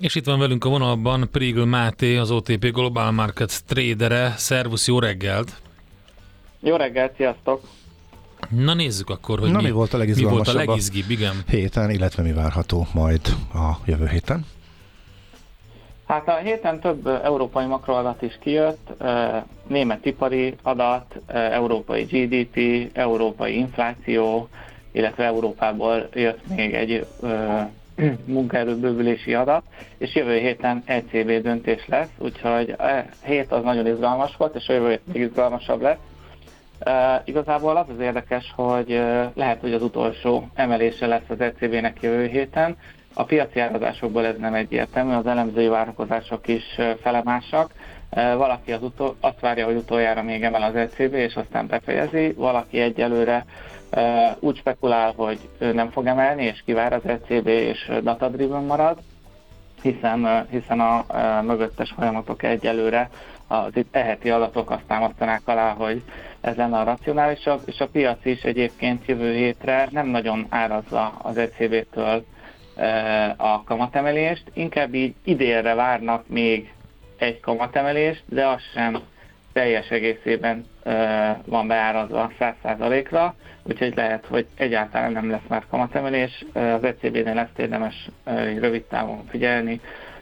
És itt van velünk a vonalban Prigl Máté, az OTP Global Markets tradere. Szervusz, jó reggelt! Jó reggelt, sziasztok! Na nézzük akkor, hogy mi volt a legizgibb, igen. Héten, illetve mi várható majd a jövő héten? Hát a héten több európai makroadat is kijött, német ipari adat, európai GDP, európai infláció, illetve Európából jött még egy munkaerőbővülési adat, és jövő héten ECB döntés lesz, úgyhogy a hét az nagyon izgalmas volt, és a jövő hét még izgalmasabb lesz. Igazából az érdekes, hogy lehet, hogy az utolsó emelése lesz az ECB-nek jövő héten. A piaci árazásokból ez nem egyértelmű, az elemzői várakozások is felemásak. Valaki azt várja, hogy utoljára még emel az ECB, és aztán befejezi. Valaki egyelőre úgy spekulál, hogy nem fog emelni, és kivár az ECB, és data-driven marad, hiszen a mögöttes folyamatok egyelőre az itt eheti adatok azt támasztanák alá, hogy ez lenne a racionálisabb, és a piac is egyébként jövő hétre nem nagyon árazza az ECB-től a kamatemelést, inkább így idénre várnak még egy kamatemelést, de az sem teljes egészében van beárazva 100%-ra, úgyhogy lehet, hogy egyáltalán nem lesz már kamatemelés. Az ECB-nél ezt érdemes rövid távon figyelni,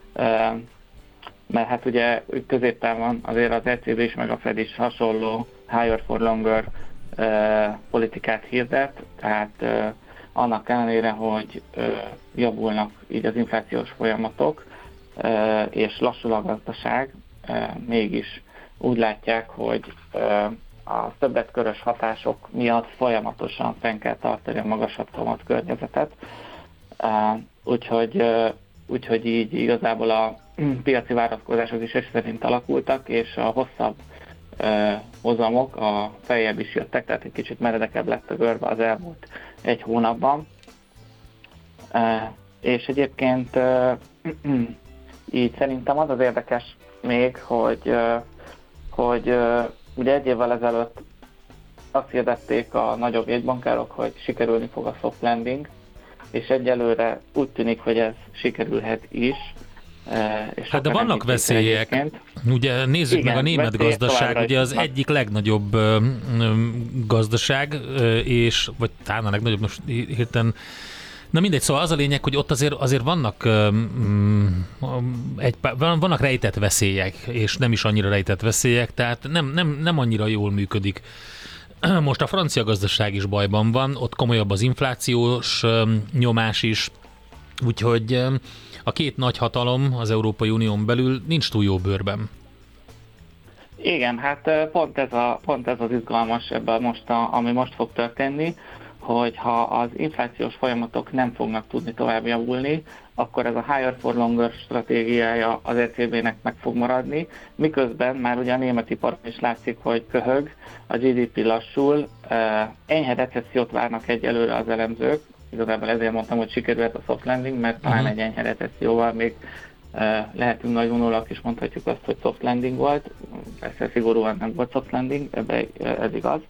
mert hát ugye középtávon azért az ECB is meg a Fed is hasonló higher for longer politikát hirdet, tehát annak ellenére, hogy javulnak így az inflációs folyamatok, és lassul a gazdaság, mégis úgy látják, hogy a többletkörös hatások miatt folyamatosan fenn kell tartani a magasabb kamat környezetet. Úgyhogy így igazából a piaci várakozások is szerint alakultak, és a hosszabb hozamok a feljebb is jöttek, tehát egy kicsit meredekebb lett a görbe az elmúlt egy hónapban. És egyébként így szerintem az érdekes még, hogy ugye egy évvel ezelőtt azt hirdették a nagyobb jegybankárok, hogy sikerülni fog a soft landing, és egyelőre úgy tűnik, hogy ez sikerülhet is. Hát de vannak veszélyek. Ugye nézzük igen, meg a német gazdaság, ugye az egyik legnagyobb gazdaság, és vagy talán a legnagyobb, most hirtelen. Na mindegy, szóval az a lényeg, hogy ott azért vannak rejtett veszélyek, és nem is annyira rejtett veszélyek, tehát nem annyira jól működik. Most a francia gazdaság is bajban van, ott komolyabb az inflációs nyomás is, úgyhogy a két nagy hatalom az Európai Unión belül nincs túl jó bőrben. Igen, hát pont ez az izgalmas ebben ami most fog történni, hogy ha az inflációs folyamatok nem fognak tudni tovább javulni, akkor ez a higher for longer stratégiája az ECB-nek meg fog maradni, miközben már ugye a német ipar is látszik, hogy köhög, a GDP lassul, enyhe recessziót várnak egyelőre az elemzők, igazából ezért mondtam, hogy sikerült a soft landing, mert talán egy enyhe recesszióval még lehetünk nagy vonulak, és mondhatjuk azt, hogy soft landing volt, persze szigorúan nem volt soft landing, ez igaz.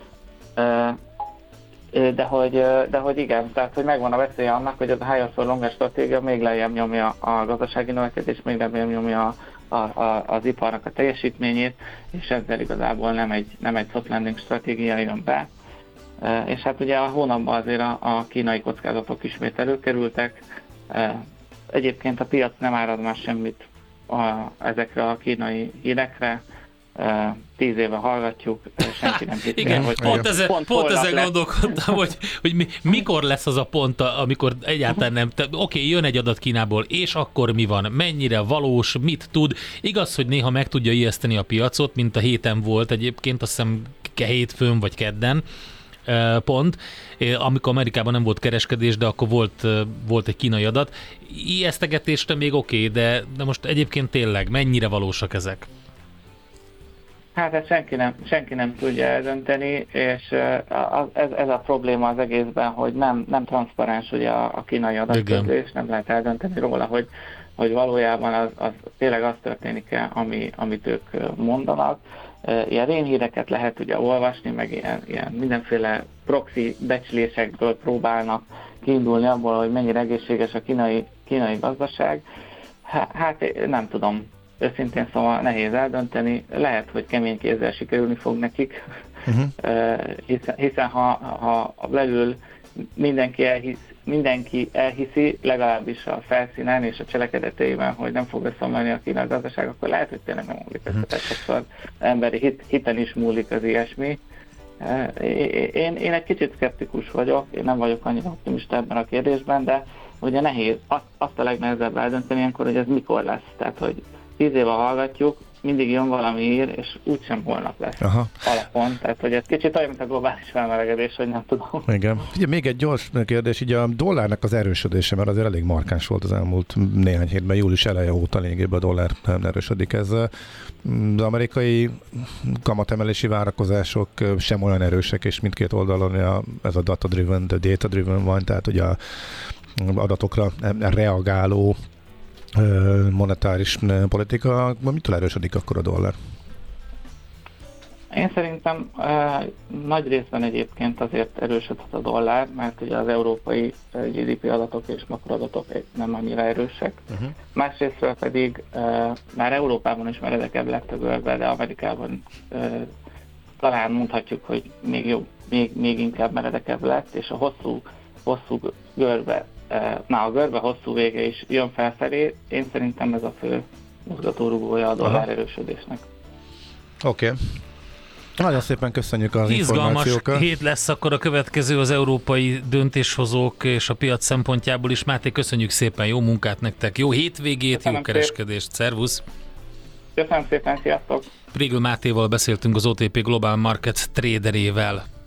De hogy igen, tehát hogy megvan a veszélye annak, hogy ez a higher for longer stratégia még lejjebb nyomja a gazdasági növekedést, még lejjebb nyomja az iparnak a teljesítményét, és ezzel igazából nem egy soft landing stratégia jön be. És hát ugye a hónapban azért a kínai kockázatok ismét előkerültek. Egyébként a piac nem árad már semmit ezekre a kínai hírekre. 10 éve hallgatjuk, senki nem tudja. Igen, hogy pont ezen gondolkodtam, hogy mikor lesz az a pont, amikor egyáltalán nem, oké, jön egy adat Kínából, és akkor mi van, mennyire valós, mit tud. Igaz, hogy néha meg tudja ijeszteni a piacot, mint a héten volt egyébként, azt hiszem hétfőn vagy kedden, pont, amikor Amerikában nem volt kereskedés, de akkor volt egy kínai adat. Ijesztegetésre még oké, de most egyébként tényleg mennyire valósak ezek? Hát ezt senki nem tudja eldönteni, és ez a probléma az egészben, hogy nem transzparens ugye a kínai adatközlés, nem lehet eldönteni róla, hogy valójában az tényleg az történik-e, amit ők mondanak. Ilyen rémhíreket lehet ugye olvasni, meg ilyen mindenféle proxy becslésekből próbálnak kiindulni abból, hogy mennyire egészséges a kínai gazdaság. Hát nem tudom. Őszintén szóval nehéz eldönteni. Lehet, hogy kemény kézzel sikerülni fog nekik, hiszen ha belül mindenki elhiszi, legalábbis a felszínen és a cselekedeteiben, hogy nem fog összeomlani a kínai gazdaság, akkor lehet, hogy tényleg nem múlik össze. Tehát sokszor emberi hiten is múlik az ilyesmi. Én egy kicsit szkeptikus vagyok, én nem vagyok annyira optimista ebben a kérdésben, de ugye nehéz, azt a legnehezebb eldönteni ilyenkor, hogy ez mikor lesz. Tehát, hogy 10 éve hallgatjuk, mindig jön valami hír, és úgysem holnap lesz alapon. Tehát, hogy ez kicsit olyan, mint a globális felmelegedés, hogy nem tudom. Igen. Ugye még egy gyors kérdés, így a dollárnak az erősödése, mert azért elég markáns volt az elmúlt néhány hétben, július eleje óta lényegében a dollár erősödik. Ez az amerikai kamatemelési várakozások sem olyan erősek, és mindkét oldalon ez a data-driven van, tehát ugye a adatokra reagáló monetáris politika, mitől erősödik akkor a dollár? Én szerintem nagy részben egyébként azért erősödhet a dollár, mert ugye az európai GDP adatok és makroadatok nem annyira erősek. Másrésztről pedig már Európában is meredekebb lett a görbe, de Amerikában talán mondhatjuk, hogy még jobb, még inkább meredekebb lett, és a hosszú görbe, a görbe hosszú vége is jön felfelé. Én szerintem ez a fő mozgatórugója a dollár erősödésnek. Oké. Nagyon szépen köszönjük az információkat. Izgalmas hét lesz akkor a következő az európai döntéshozók és a piac szempontjából is. Máté, köszönjük szépen, jó munkát nektek, jó hétvégét, köszönöm, jó kereskedést, szervusz! Köszönöm szépen, sziasztok! Prégl Mátéval beszéltünk, az OTP Global Markets traderével.